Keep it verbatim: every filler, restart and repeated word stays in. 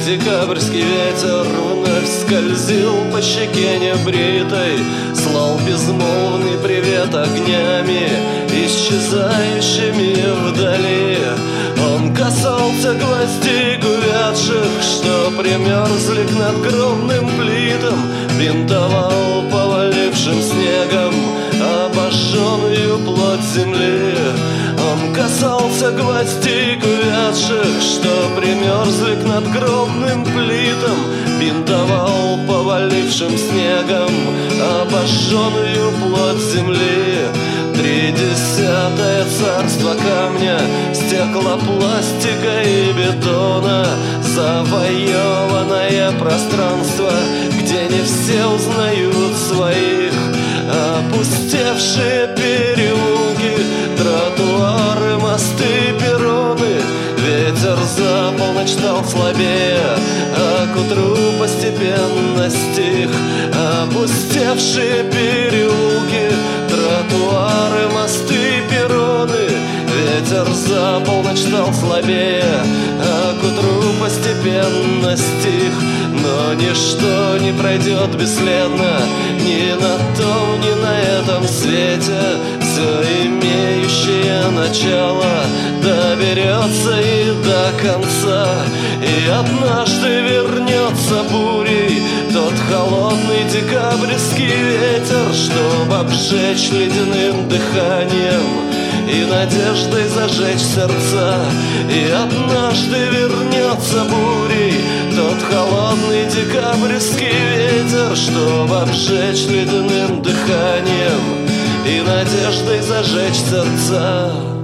Декабрьский ветер вновь скользил по щеке небритой, слал безмолвный привет огнями, исчезающими вдали. Он касался гвоздей увядших, что примерзли к надгробным плитам, бинтовал повалившим снегом обожженную плоть земли. Он касался гвоздей увядших, что примерзли к надгробным плитам, бинтовал повалившим снегом обожженную плоть земли. Тридесятое царство камня, стекла, пластика и бетона, завоеванное пространство, где не все узнают своих. Опустевшие переулки, тротуары, мосты, перроны. Ветер за полночь стал слабее, а к утру постепенно стих. Опустевшие переулки, тротуары, мосты, перроны. Ветер за полночь стал слабее, а к утру постепенно стих. Но ничто не пройдет бесследно ни на том, ни на этом свете. Все имеющее начало доберется и до конца, и однажды вернется бурей тот холодный декабрьский ветер, чтобы обжечь ледяным дыханием и надеждой зажечь сердца. И однажды вернется бурей тот холодный декабрьский ветер, чтобы обжечь ледяным дыханием и надеждой зажечь сердца.